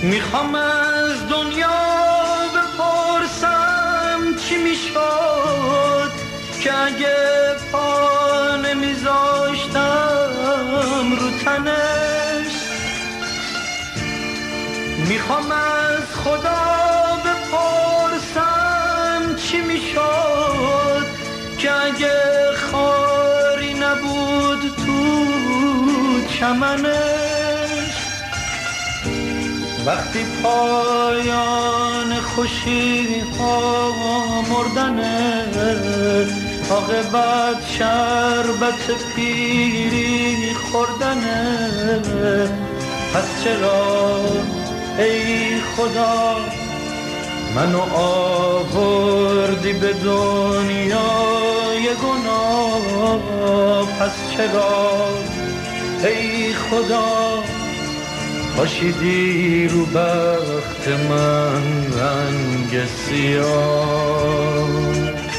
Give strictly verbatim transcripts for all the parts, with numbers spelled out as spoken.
میخوام از دنیا بپرسم چی میشد که اگه پا نمیذاشتم رو تنش. میخوام از خدا بپرسم چی میشد که اگه خاری نبود تو چمنش. وقتی پایان خوشی ها مردنه، عاقبت شربت پیری خوردنه. پس چرا ای خدا منو آوردی به دنیای گناه؟ پس چرا ای خدا پاشیدی رو بخت من رنگ سیاه؟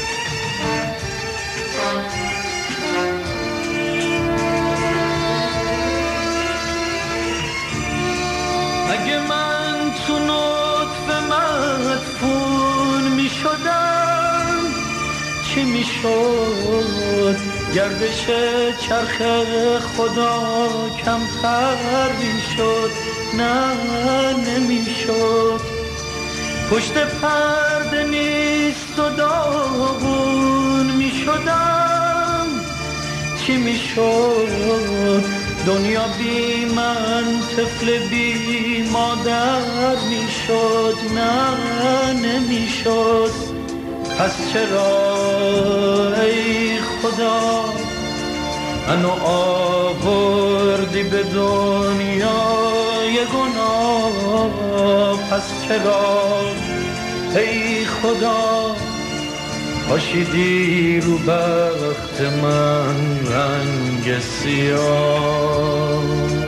اگه من تو نطفه مدفون می شدم چی می شد؟ گردش چرخ خدا کمتر می شد؟ نه نمی شد. پشت پرده نیست و داغون می شدم چی می شد؟ دنیا بی من طفل بی مادر می شد؟ نه نمی شد. پس چرا ای خدا منو آوردی به دنیای گناه؟ پس چرا ای خدا پاشیدی رو بخت من رنگ سیاه؟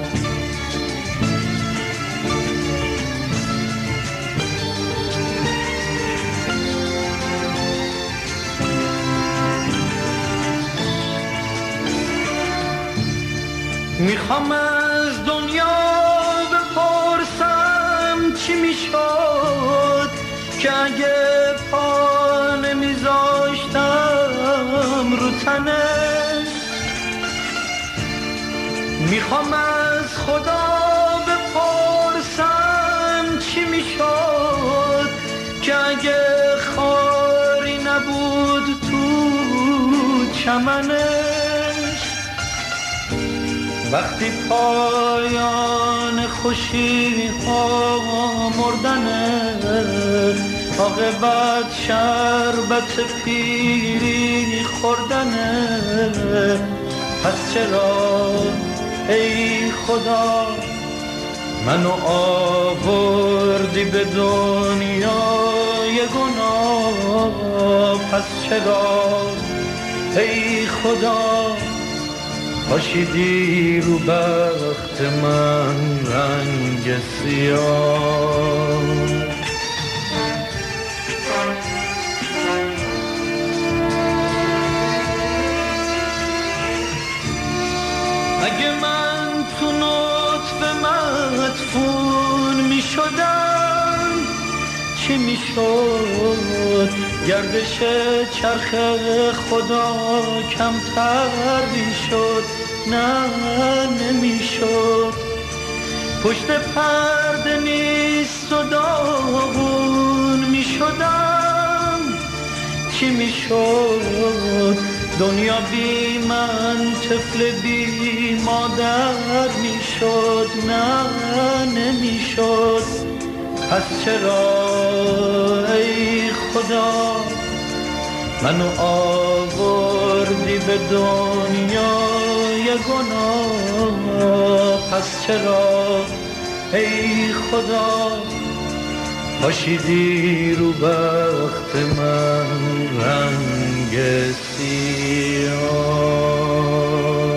میخوام از دنیا بپرسم چی میشد که اگه پا نمیذاشتم رو تنش. میخوام از خدا بپرسم چی میشد که اگه خاری نبود تو چمنش. وقتی پایان خوشی ها مردنه، عاقبت شربت پیری خوردنه. پس چرا ای خدا منو آوردی به دنیای گناه؟ پس چرا ای خدا پاشیدی رو بخت من رنگ سیاه؟ اگه من تو نطفه مدفون می شدم چی می شد؟ گردش چرخ خدا کمتر می شد؟ نه نمی شد. پشت پرده نیست و داغون می شدم چی می شد؟ دنیا بی من طفل بی مادر می شد؟ نه نمی شد. پس چرا ای خدا منو آوردی به دنیای گناه؟ پس چرا ای خدا پاشیدی رو بخت من رنگ سیاه؟